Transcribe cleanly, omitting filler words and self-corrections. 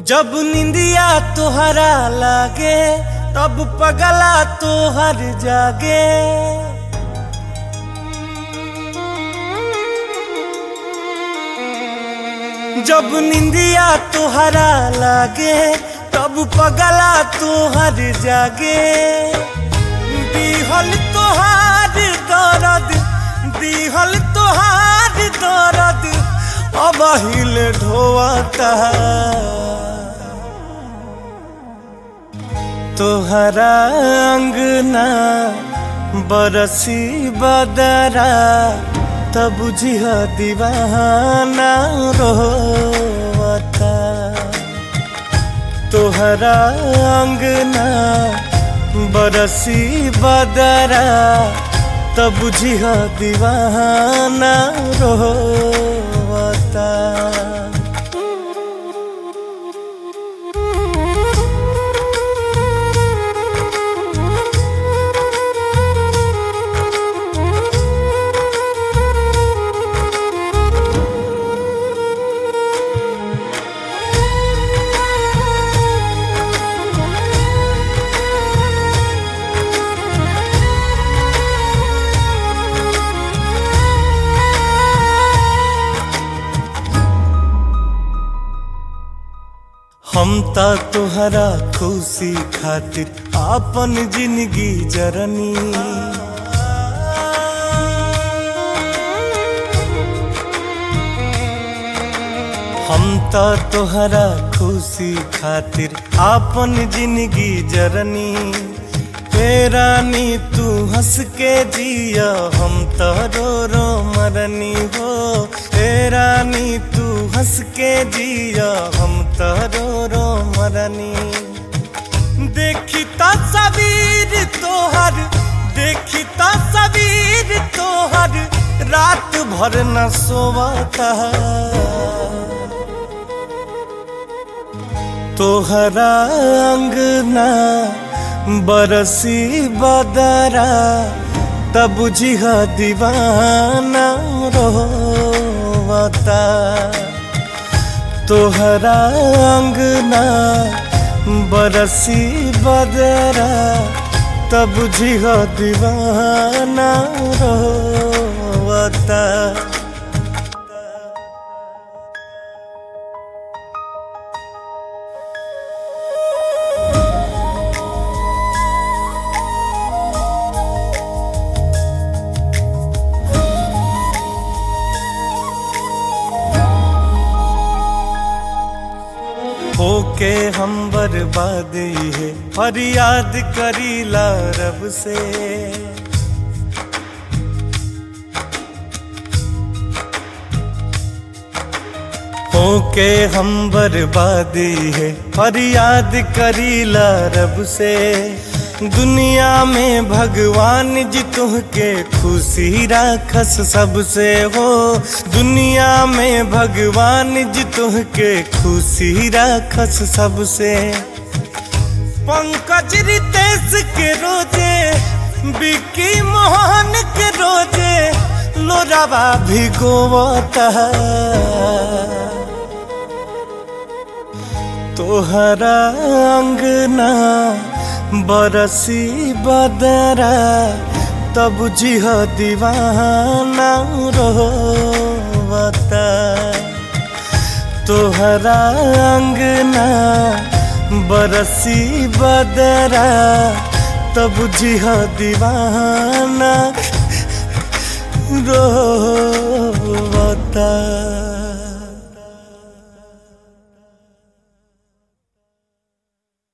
जब निंदिया तोहरा लागे तब पगला तोहर जागे। जब निंदिया तोहरा लागे तब पगला तोहर जागे। दिहल तोहार दर्द दिहल तोहार दर्द अब हिल ढोता। तोहरा अंगना बरसी बदरा तब बुझिह दीवाना रोता। तोहरा अंगना बरसी बदरा तब बुझिह दीवाना रोता। हम ता तोहरा खुशी खातिर आपन जिंदगी जरनी। हम ता तोहरा खुशी खातिर आपन जिंदगी जरनी। हे रानी तू हंस के जिया हम तो रो रो मरनी हो। हे रानी तू हंस के जिया हम तो रो रो मरनी। देखी तस्वीर तोहर देखी तस्वीर तोहर रात भर न सोवता। तोहरा अंगना बरसी बदरा तब बुझिह दीवाना रोता। तोहरा अंगना बरसी बदरा तब बुझिह दीवाना रोता। होके हम बर्बाद है फरियाद करीला रब से। होके हम बर्बाद है फरियाद करीला रब से। दुनिया में भगवान जी तुहके खुशी राखस सबसे हो। दुनिया में भगवान जी तुहके खुशी राखस सबसे। पंकज रितेश के रोजे बिक्की मोहन के रोजे लोरावा भिगोवता। तोहरा अंगना बरसी बदरा तब बुझिह दीवाना रोता। तोहरा अंगना बरसी बदरा तब बुझिह दीवाना रोता।